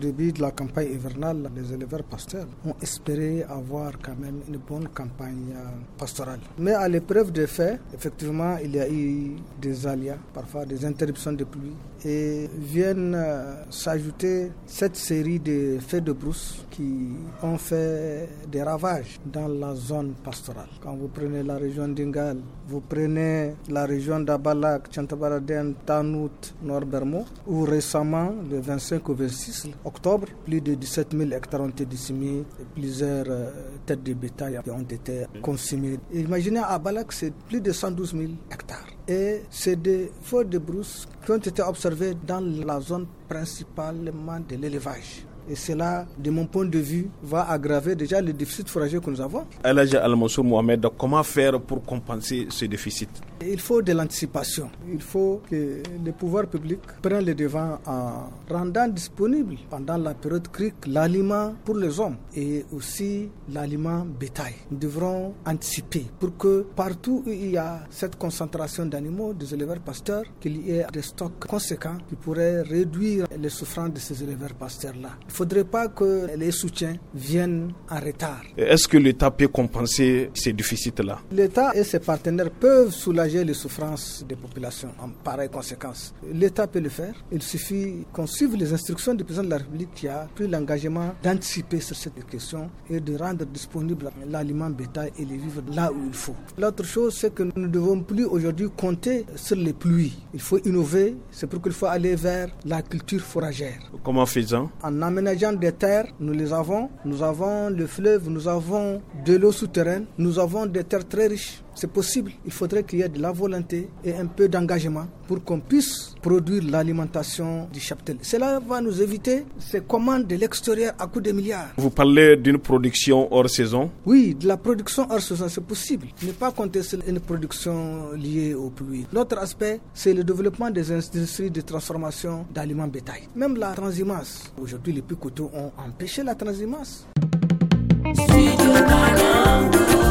début de la campagne hivernale, les éleveurs pasteurs ont espéré avoir quand même une bonne campagne pastorale. Mais à l'épreuve des faits, effectivement, il y a eu des aléas, parfois des interruptions de pluie, et viennent s'ajouter cette série de feux de brousse qui ont fait des ravages dans la zone pastorale. Quand vous prenez la région d'Ingal, vous prenez la région d'Abalak, Tchantabaraden, Tanout, Nord-Bermo, où récemment, le 25 au 26 octobre, plus de 17 000 hectares ont été décimés et plusieurs têtes de bétail ont été consumées. Imaginez à Abalak, c'est plus de 112 000 hectares. Et c'est des feux de brousse qui ont été observés dans la zone principalement de l'élevage. Et cela, de mon point de vue, va aggraver déjà le déficit fourrager que nous avons. Elhadji Al-Mansour Mohamed, comment faire pour compenser ce déficit? Il faut de l'anticipation. Il faut que les pouvoirs publics prennent le devant en rendant disponible pendant la période crique l'aliment pour les hommes et aussi l'aliment bétail. Nous devrons anticiper pour que partout où il y a cette concentration d'animaux, des éleveurs pasteurs, qu'il y ait des stocks conséquents qui pourraient réduire les souffrances de ces éleveurs pasteurs-là. Il ne faudrait pas que les soutiens viennent en retard. Est-ce que l'État peut compenser ces déficits-là? L'État et ses partenaires peuvent soulager les souffrances des populations en pareille conséquence. L'État peut le faire. Il suffit qu'on suive les instructions du président de la République qui a pris l'engagement d'anticiper sur cette question et de rendre disponible l'aliment bétail et les vivres là où il faut. L'autre chose, c'est que nous ne devons plus aujourd'hui compter sur les pluies. Il faut innover. C'est pour qu'il faut aller vers la culture fourragère. Comment faisant? En aménageant des terres, nous les avons. Nous avons le fleuve, nous avons de l'eau souterraine, nous avons des terres très riches. C'est possible. Il faudrait qu'il y ait de la volonté et un peu d'engagement pour qu'on puisse produire l'alimentation du cheptel. Cela va nous éviter ces commandes de l'extérieur à coût de milliards. Vous parlez d'une production hors saison? Oui, de la production hors saison, c'est possible. Ne pas compter sur une production liée aux pluies. L'autre aspect, c'est le développement des industries de transformation d'aliments bétail. Même la transhumance. Aujourd'hui, les plus coûteux ont empêché la transhumance.